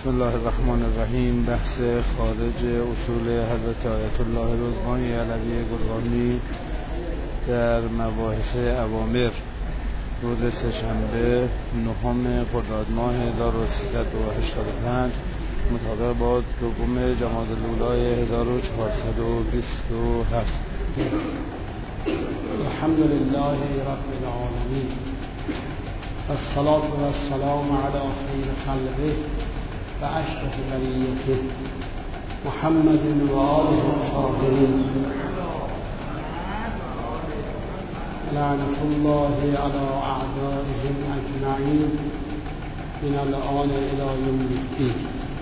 بسم الله الرحمن الرحیم. بحث خارج اصول حضرت آیت الله رضوانی علوی گلبانی در مباحث اوامر، روز سه‌شنبه 9 خرداد ماه 1385 مطابق با دوم جمادی الاولی 1427. الحمد لله رب العالمین والصلاة والسلام علی خیر خلقه و اشرف بریته محمد و آله الطاهرین لعنة الله علی اعدائهم اجمعین من الآن الی یوم الدین.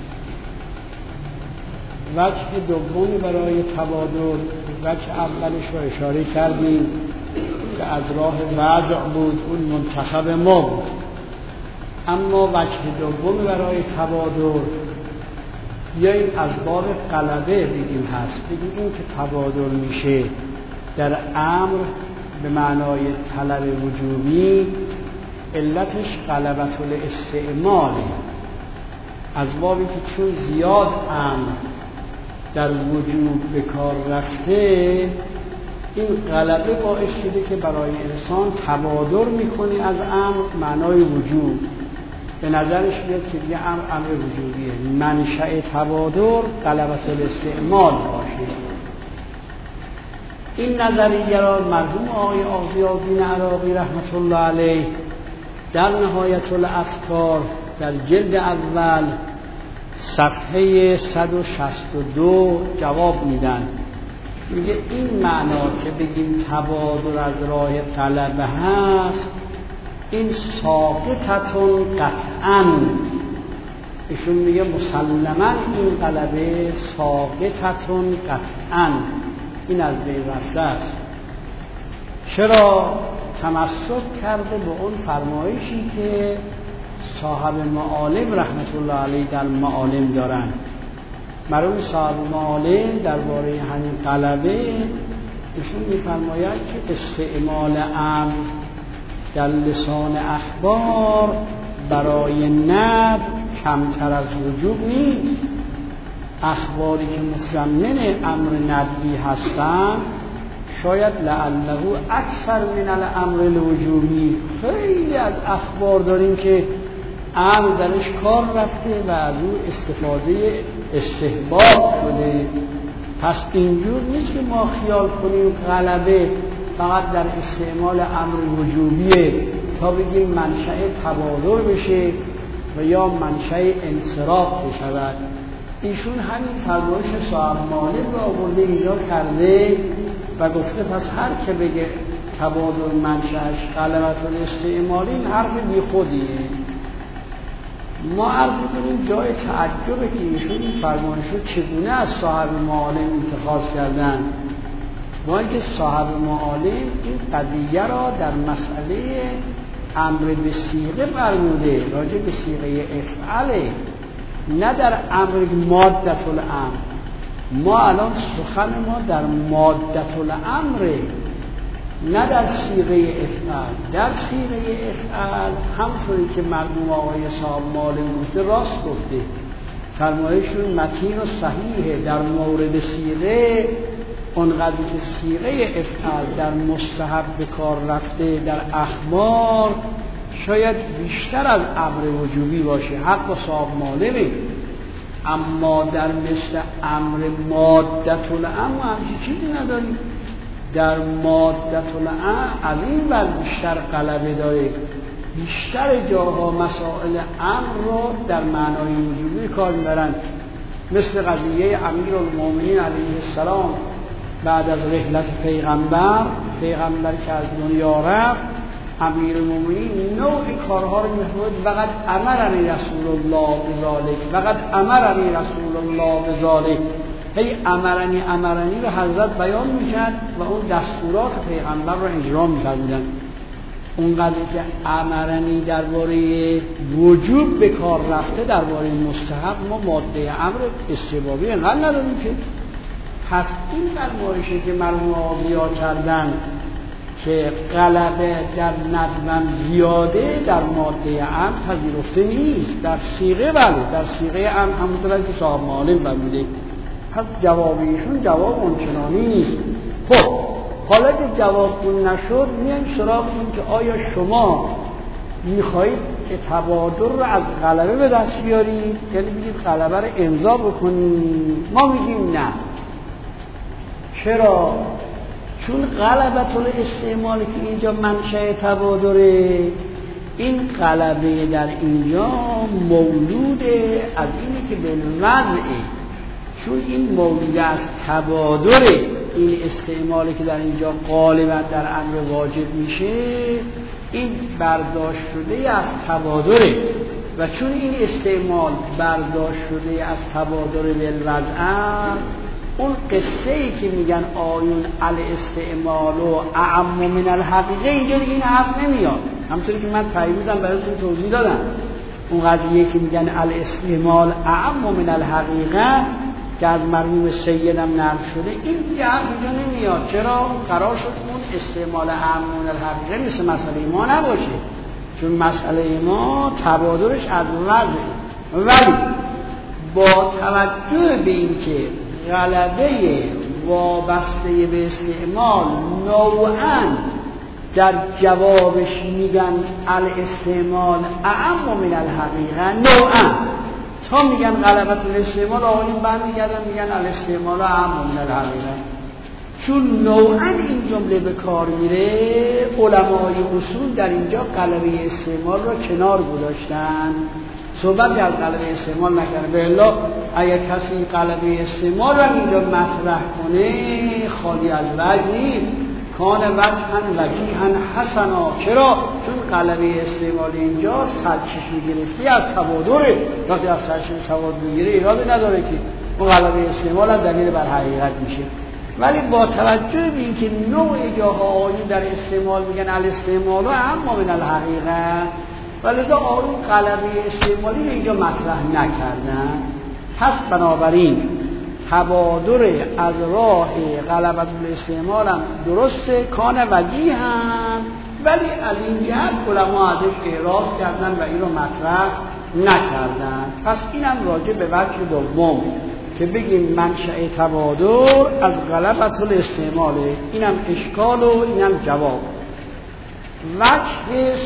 وجه دومی برای تبادل، وجه اولش رو اشاره کردیم که از راه وضع بود، اون منتخب ما بود. اما وجه دومی برای تبادل یا این از باب غلبه بگیم هست، بگیم این که تبادل میشه در امر به معنای طلب وجوبی، علتش غلبة الاستعماله، از بابی که چون زیاد امر در وجوب به کار رفته، این غلبه باعث شده که برای انسان تبادر میکنه از امر معنای وجوب، به نظرش بیاد که دیگه امر وجوبیه. منشأ تبادر غلبة الاستعمال باشه. این نظریه را مرحوم آقای آغاضی‌الدین عراقی رحمت الله علیه در نهایت الافکار در جلد اول صفحه 162 جواب میدن. میگه این معنا که بگیم تبادل از راه طلبه هست، این ساقطتون قطعاً، ایشون میگه مسلماً این غلبه ساقطتون قطعاً، این از بین رفته است. چرا؟ تمسک کرده به اون فرمایشی که صاحب معالم رحمت الله علیه در معالم دارن. مرحوم صاحب معالم درباره همین غلبه ایشون میفرماید که استعمال امر در لسان اخبار برای ندب کمتر از وجوب نیست. اخباری که متضمن امر ندبی هستند شاید لعله اکثر من الامر الوجوبی، خیلی از اخبار داریم که امر درش کار رفته و از اون استفاده استحباب شده. پس اینجور نیست که ما خیال کنیم غلبه فقط در استعمال امر وجوبیه تا بگیم منشأ تبادل بشه و یا منشأ انصراف بشود. ایشون همین فرمایش صاحب معالم را آورده اینجا کرده و گفته پس هر که بگه تبادل منشأش غلبة الاستعمال، این حرف بی خودیه. ما عرض می‌کنیم جای تعجبه که ایشون این فرمایش رو چگونه از صاحب معالم اتخاذ کردن، با اینکه صاحب معالم این قضیه را در مسئله امر به صیغه فرموده، راجع به صیغه افعاله، نه در امر مادة الامر. ما الان سخن ما در مادة الامره، نه در صیغه افعال. در صیغه افعال همطوری که مرحوم آقای صاحب معالم گفته راست گفته، فرمایشون متین و صحیحه. در مورد صیغه اونقدر که صیغه افعال در مستحب به کار رفته در اخبار شاید بیشتر از امر وجوبی باشه، حق و صاحب معالمه. اما در مثل امر مادة الامر همچین چیزی نداریم. در مادة الامر از این ور بیشتر غلبه داره، بیشتر جاها مسائل امر رو در معنای وجوبی کار میبرن، مثل قضیه امیرالمومنین علیه السلام بعد از رحلت پیغمبر که از دنیا رفت، امیرالمومنین نوعی کارها رو می‌فرمود، وقد امرنی رسول الله بذالک، وقد امرنی رسول الله بذالک. هی امرنی رو حضرت بیان می‌کرد و اون دستورات پیغمبر رو اجرا می‌فرمودن. اونقدر که امرنی درباره وجوب به کار رفته، درباره مستحب ما ماده امر استحبابی انقدر نداریم که. پس این فرمایشی که مرحوم آغاضی‌ها کردن که غلبه در ندبم زیاده در ماده امر پذیرفته نیست. در صیغه بله، در صیغه امر همونطور که صاحب معالم فرموده. پس جواب ایشون جواب اونچنانی نیست. خب حالا که جواب اون نشد میایم سراغ این که آیا شما میخواهید که تبادر رو از غلبه به دست بیارید، یعنی بگید غلبه رو امضا بکنید؟ ما میگیم نه. چرا؟ چون غلبه الاستعمال که اینجا منشأ تبادره، این غلبه در اینجا مولوده از اینی که بالوضعه. چون این مولود از تبادره، این استعمالی که در اینجا غالبا در امر واجب میشه، این برداشت شده از تبادره. و چون این استعمال برداشت شده از تبادر بالوضع، اون قصه ای که میگن آیون الاستعمال و اعم من الحقیقه، اینجا دیگه این حرف نمیاد. همونطوری که من پیروزم براتون توضیح دادم، اون قضیه که میگن الاستعمال اعم من الحقیقه که از مرحوم سیدم نقل شده، این دیگه حرف اینجا نمیاد. چرا؟ قرار شد اون استعمال اعم من الحقیقه مثل مسئله ما نباشه، چون مسئله ما تبادرش از وضع. ولی با توجه به این که غلبه وابسته به استعمال نوعاً در جوابش میگن الاستعمال اعم من الحقیقه، نوعاً تا میگن غلبت الاستعمال آقایون برمیگردن میگن الاستعمال اعم من الحقیقه. چون نوعاً این جمله به کار میره، علمای اصول در اینجا غلبه استعمال را کنار گذاشتن، صحبت از غلبه استعمال نکنه. به الا اگر کسی غلبه استعمال را اینجا مطرح کنه خالی از وجه نیست. کان وجهن وجیهن حسنا. چرا؟ چون غلبه استعمال اینجا سرچشمه گرفتی از تبادره. وقتی از سرچشمه تبادر میگیره ایرادی نداره که اون غلبه استعمال هم دلیل بر حقیقت میشه. ولی با توجه به اینکه نوع جاها آیون در استعمال میگن الاستعمال اما من الحقیقه، ولی دا آیون غلبه استعمالی رو اینجا مطرح نکردن. پس بنابراین تبادر از راه غلبه الاستعمال هم درسته، کان وجیه هم، ولی از این جهت علما ازش اعراض کردن و این رو مطرح نکردن. پس اینم راجع به وجه دوم که بگیم منشأ تبادر از غلبة الاستعماله، اینم اشکال و اینم جواب. وجه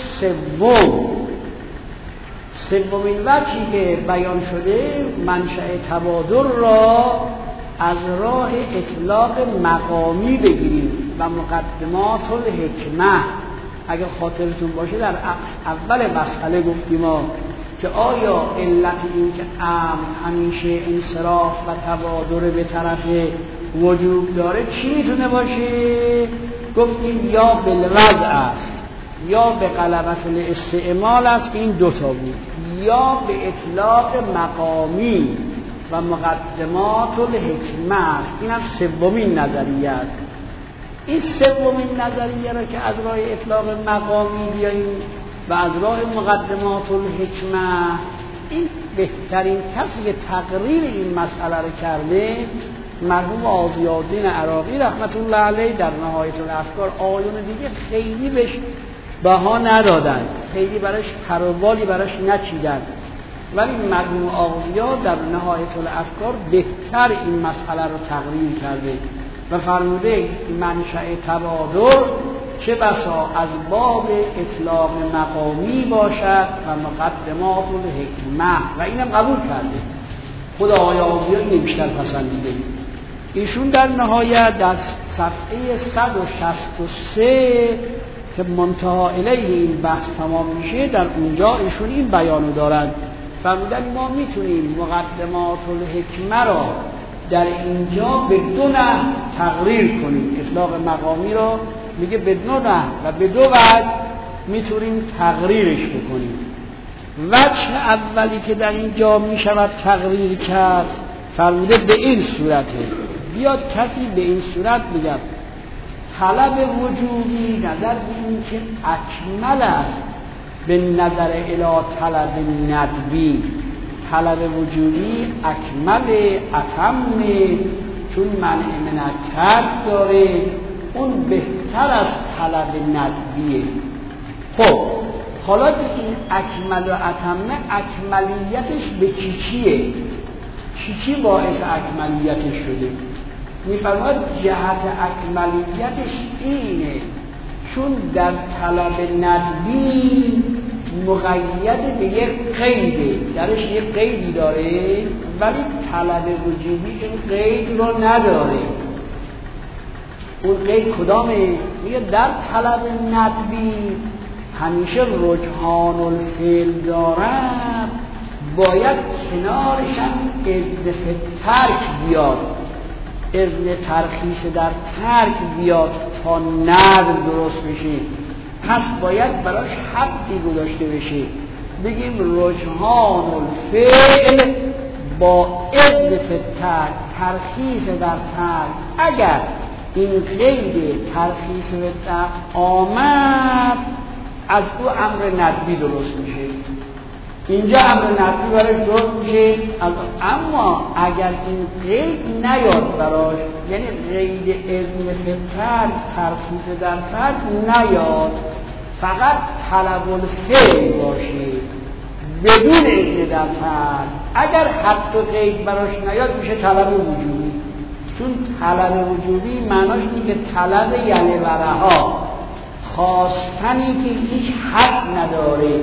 سومین وجهی که بیان شده منشأ تبادر را از راه اطلاق مقامی بگیریم و مقدمات الحکمه. اگر خاطرتون باشه در اول مسئله گفتیم که آیا علت این که همیشه انصراف و تبادر به طرف وجوب داره چی میتونه باشه؟ گفتیم یا بالوضع است، یا به غلبة الاستعمال است که این دوتا بود، یا به اطلاق مقامی و مقدمات الحکمه است. این هم سومین نظریه است. این سومین نظریه را که از راه اطلاق مقامی بیاییم و از راه مقدمات الحکمه، این بهترین کسی که تقریر این مسئله رو کرده مرحوم آضیاءالدین عراقی رحمت الله علیه در نهایت الافکار. آیون دیگه خیلی بهش بها ندادن، خیلی براش پروبالی براش نچیدن، ولی مرحوم آضیاء در نهایت الافکار بهتر این مسئله رو تقریر کرده و فرموده منشأ تبادر چه بسا از باب اطلاق مقامی باشد و مقدمات الحکمه، و اینم قبول کرده. خود آقای آضیاء اینو بیشتر پسندیده. ایشون در نهایت در صفحه 163 که منتهی الیه این بحث تمام میشه، در اونجا ایشون این بیانو دارن، فرمودن ما میتونیم مقدمات الحکمه را در اینجا به دو نحو تقریر کنیم. اطلاق مقامی را میگه به دو نحو و به دو وجه میتونیم تقریرش بکنیم. وجه اولی که در اینجا میشود تقریر کرد، فرموده به این صورته. بیاد کسی به این صورت میگه طلب وجوبی نظر به این که اکمل است به نظر الی طلب ندبی. طلب وجوبی اکمل اتم، چون منع من ترک داره، اون بهتر از طلب ندبیه. خب حالا که این اکمل و اتمه اکملیتش به چیه؟ چی باعث اکملیتش شده؟ میفرماید جهت اکملیتش اینه چون در طلب ندبی مقید به یک قیده، درش یک قیدی داره، ولی طلب وجوبی این قید رو نداره. اون قید کدامه؟ میگه در طلب ندبی همیشه رجحان الفعل دارد، باید کنارش هم اذن ترک بیاد، اذن ترخیص در ترک بیاد تا ندب درست بشه. پس باید براش حدی گذاشته بشه، بگیم رجحان الفعل با اذن ترک، ترخیص در ترک. اگر این قید ترخیص در آمد از او امر ندبی درست میشه، اینجا امر ندبی براش درست میشه. اما اگر این قید نیاد براش، یعنی قید اذن فتر ترخیص در ترک نیاد، فقط طلب الفعل باشه بدون اذن در ترک، اگر حتی قید براش نیاد میشه طلب وجوبی. چون طلب وجوبی معناش اینه که طلب یعنی ورها، خواستنی که هیچ حد نداره.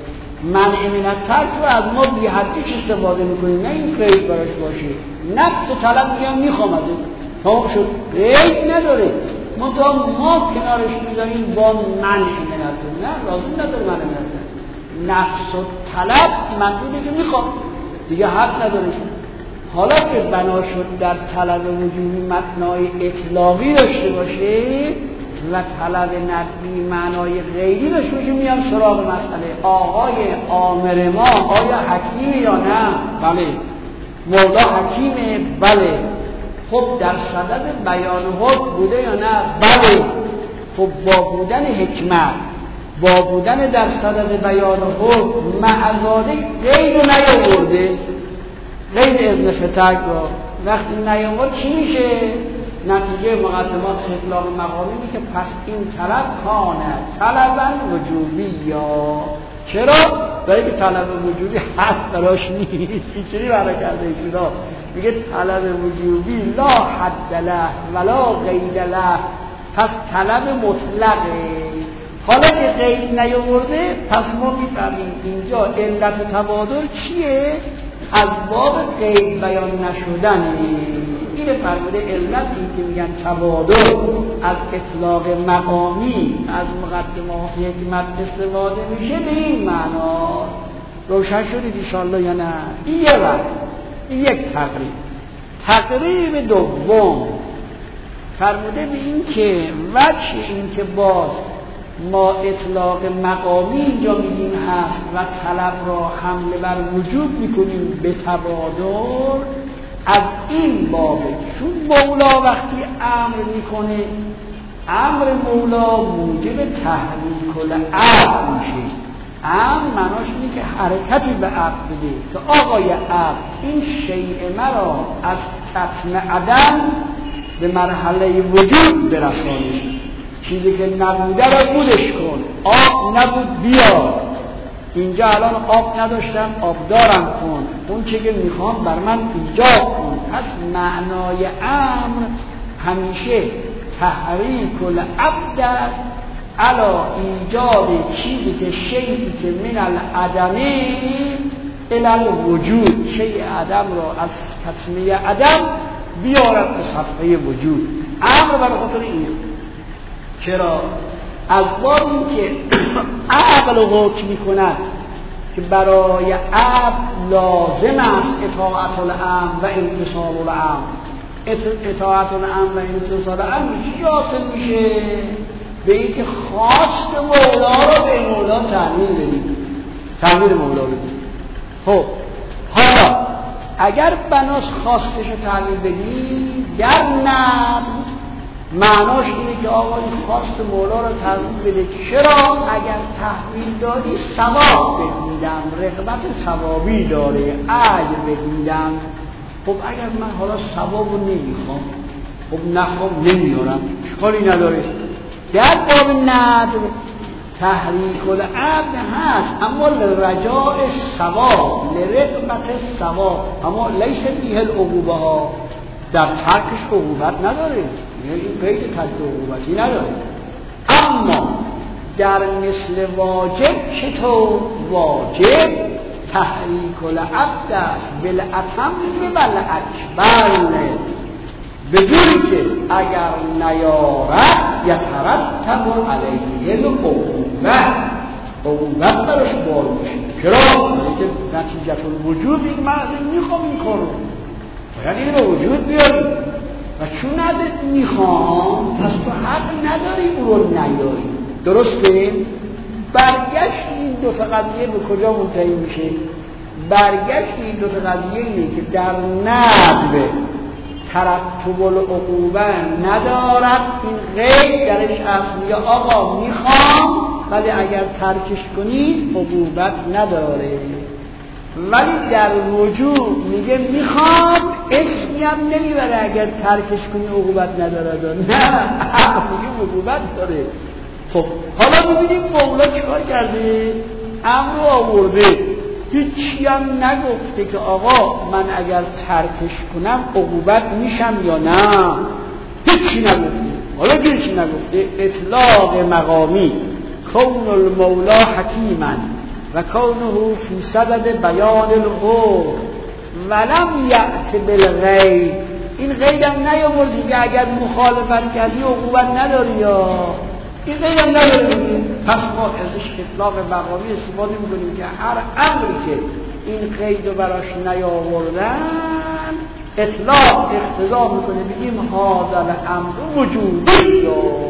منع من الترک رو از ما بی حدیش استفاده میکنیم، نه این قید براش باشه. نفس طلب میخوام از این تمام شد، قید نداره، ما کنارش میذاریم با منع من الترک، نه لازم نداره منع من الترک. نفس و طلب منظوره که میخوام دیگه حد نداره. حالا که بنا شد در طلب وجوبی معنای اطلاقی داشته باشه و طلب ندبی معنای غیری داشته باشه، میام سراغ مسئله. آقای آمر ما آیا حکیمه یا نه؟ بله. مولا حکیمه؟ بله. خب در صدد بیان حکم بوده یا نه؟ بله. خب با بودن حکمت، با بودن در صدد بیان حکم معزاده غیر رو نیاورده، غیر اذن فتک رو وقتی نیاورد چی میشه؟ نتیجه مقدمات اطلاق مقامی که پس این طلب کانه طلبا وجوبی. یا چرا؟ برای که طلب وجوبی حد براش نیست. اینجوری برای کرده ایشونا میگه طلب وجوبی لا حد له ولا قید له، پس طلب مطلقه. حالا که قید نیاورده پس ما میفهمیم اینجا علت تبادل چیه؟ از باب قید بیان نشدنه. این فرموده علت این که میگن تبادل از اطلاق مقامی از مقدمات حکمت استفاده میشه به این معنا. روشن شدید انشاءالله یا نه؟ این یه وقت، این یک تقریب دوم فرموده به این که وجه این که باز ما اطلاق مقامی اینجا میگیم هست و طلب را حمله بر وجود میکنیم به تبادل، از این بابه. چون مولا وقتی امر میکنه، امر مولا موجب تحریک العبد میشه. امر معناش اینه که حرکتی به عبد بده که آقای عبد این شیء مرا از کتم عدم به مرحله وجود برسانه، چیزی که نبوده را بودش کن. آب نبود بیا، اینجا الان آب نداشتم آبدارم کن، اون چه که میخوام بر من ایجاد کن. پس معنای امر همیشه تحریک العبد است علی ایجاد چیزی که شیئی که من العدمه الی الوجود، شیء عدم را از کتمه عدم بیارد به صفحه وجود. امر برای خاطر این. چرا؟ از باب این که عقل حکم میکند که برای عبد لازم است اطاعت الامر و امتثال الامر. اطاعت الامر و امتثال الامر چی حاصل میشه؟ به این که خواست مولا رو به مولا تعمیل بدیم، تعمیل مولا بدیم. خب حالا اگر بناس خواستش رو تعمیل بدیم در نبض، معناش اینه که آقا این خواست مولا رو تحویل بده. چرا؟ اگر تحویل دادی ثواب بگیدم، رغبت ثوابی داره، اجر بگیدم. خب اگر من حالا ثواب رو نمیخوام، خب نخوام نمیارم، اشکالی نداره. در باب ندب تحریک العبد هست، اما لرجاء ثواب، لرغبت ثواب، اما لیس فیه العقوبه ها، در ترکش عقوبت نداره، این قید ترک عقوبتی نداره. اما در مثل واجب چطور؟ واجب تحریک العبد است بالاتم والاکبر، بدونی که اگر نیارد یترتب علیه العقوبه، عقوبت براش بار میشه. چرا؟ که نتیجه الوجود این معنی میخوام این کارو باید اینو به وجود بیاری و چون ندت میخوام پس تو حق نداری اون رو نیاری. درسته؟ برگشت این دو تا قضیه به کجا منتهی میشه؟ برگشت این دو تا قضیه اینه که در ندب ترتب العقوبه ندارد، این غیر درش اصل، یا آقا میخوام ولی اگر ترکش کنی عقوبت نداره. ولی در وجوب میگه میخوام، اسمی هم نمیبره اگر ترکش کنی عقوبت نداره. نه میگه عقوبت داره. خب حالا ببینیم مولا چیکار کرده؟ امر آورده، هیچی هم نگفته که آقا من اگر ترکش کنم عقوبت میشم یا نه، هیچی نگفته. حالا هیچی نگفته، اطلاق مقامی کون المولا حکیما و کونه فی صدد بیان الحکم ولم یأت بالغیب، این غیب هم نیاوردی که اگر مخالفت کردی عقوبت نداری، یا این غیب هم نداری. پس ما ازش اطلاق مقامی استفاده میکنیم که هر امری که این قید رو براش نیاوردن اطلاق اقتضا میکنه بگیم هذا الامر وجودی.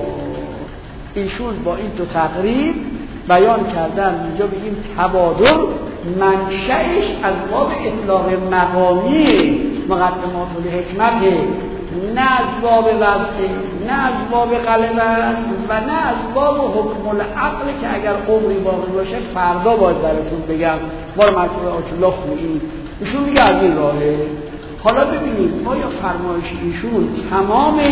ایشون با این دو تقریب بیان کردن اینجا بگیم تبادل منشأش از باب اطلاق مقامی مقدمات الحکمت، نه از باب وضع، نه از باب غلبت و نه از باب حکم العقل که اگر عمری باقی باشه فردا باید براتون بگم ما رو مطلب آتالله خویی. ایشون میگه از این راهه. حالا ببینید ما یا فرمایش ایشون تمامه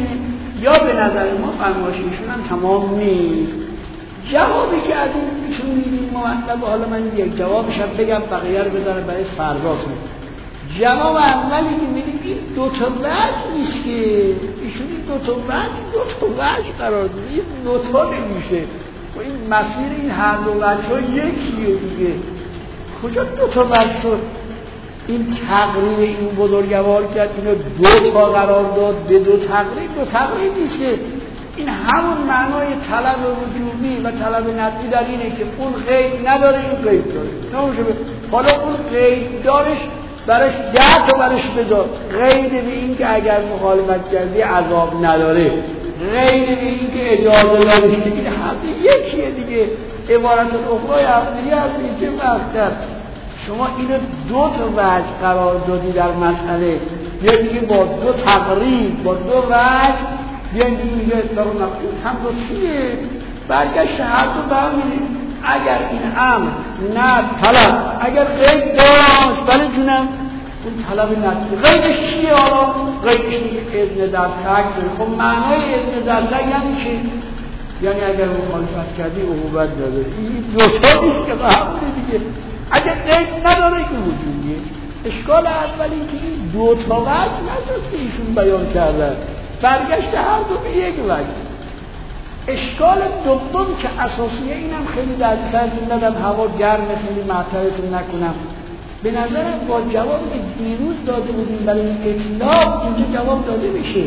یا به نظر ما فرمایش ایشون هم تمام نیست. جوابی که از ایشون میدیم ما مطلب، حالا من یک جوابش هم بگم بقیه رو بذارم برای فرداتون. جواب اولی که میدیم این دو تا وجه نیست که ایشون این دو تا وجه قرار دید، این دو تا نمیشه و این مسیر این هر دو وجه ها یکیه دیگه. کجا دو تا وجه شد؟ این تقریب این بزرگوار کرد اینو دو تا قرار داد به دو تقریب نیست که این همون معنای طلب وجوبی و طلب نطقی در اینه که اون قید نداره این قید داره. حالا اون قید دارش برش 10 تا برش بذار، قید به این که اگر مخالفت کردی عذاب نداره، قید به این که اجازه داره، این حد یکیه دیگه. عبارت اخرای اصلی هست چه وقتر شما اینو دو تا وجه قرار دادی در مسئله، یا دیگه با دو تقریب با دو وجه بیان دیگه اطلاق نقصی هم دوستیه برگشت هر دو برمیدید. اگر این امر نه طلب اگر قید داشت بله جونم اون طلب نطقی قیدش چیه؟ حالا قیدش میگه اذن در ترک. خب معنای اذن در ترک یعنی چی؟ یعنی اگر مخالفت کردی عقوبت داره. این دوتا نیست که به همونه دیگه. اگر قید نداره که وجودیه. اشکال اولی که این دوتا وجه نداشته ایشون بیان کردن، برگشت هر دو به یک وجه. اشکال دوم که اساسیه اینم خیلی در ترجمه ندم هوا گرمه خیلی معطلتون نکنم، به نظرم با جوابی که دیروز داده بودیم برای اطلاق اینجا جواب داده میشه.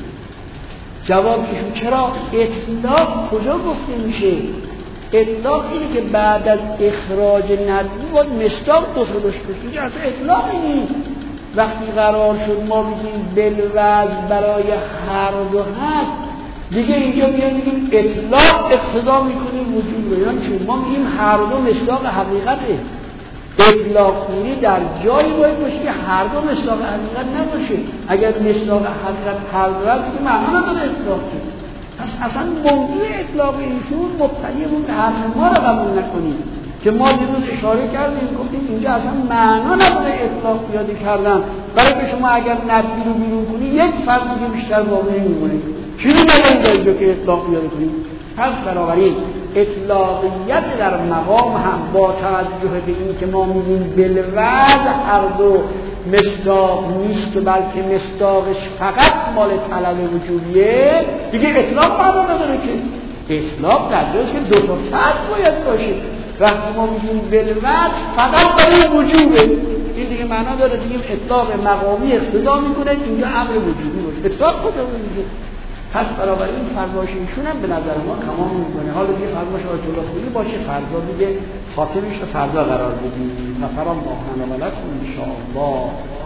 جوابشون چرا اطلاق کجا گفته میشه؟ اطلاق اینه که بعد از اخراج ندبی باید مصداق داشته باشه. اینجا اصلا اطلاقی نیست. وقتی قرار شد ما بگیم بالوضع برای هر دو هست دیگه اینجا میگیم اطلاق اقتضا میکنه وجود رو، یعنی چون ما میگیم هر دو مصداق حقیقته. اطلاق کنی در جایی باید باشه که هر دو مصداق حقیقت نباشه. اگر مصداق حقیقت هر دو هست دیگه معنا نداره اطلاق کنی. پس اصلا موضوع اطلاق ایشون مبتنی بود حرف ما رو قبول نکنیم که ما دیروز اشاره کردیم گفتیم اینجا اصلا معنا نداره اطلاق پیاده کردن، برای که شما اگر نطقی رو بیرون کنی یک فرد دیگه بیشتر باقی نمیمونه. چی میگه اینجا که اطلاق بیاره کنیم؟ پس بنابراین اطلاقیت در مقام هم با توجه به این که ما میگیم بالوضع هر دو مصداق نیست بلکه مصداقش فقط مال طلب وجوبیه، دیگه اطلاق معنا نداره که اطلاق در جاست که دو تا فرق باید باشه. وقتی ما میگیم بالوضع فقط برای وجوبه، این دیگه معنا داره دیگه اطلاق مقامی اقتضا میکنه اینجا امر وجوبی باشه. اطلاق کجا میگه؟ پس برابر این فرمایش ایشون هم به نظر ما تمام میکنه. حالا دیگه فرمایش آیت الله خویی باشه، فردا دیگه خاتمش رو فردا قرار بدیم. نفرم ماهناملکم ان شاء الله.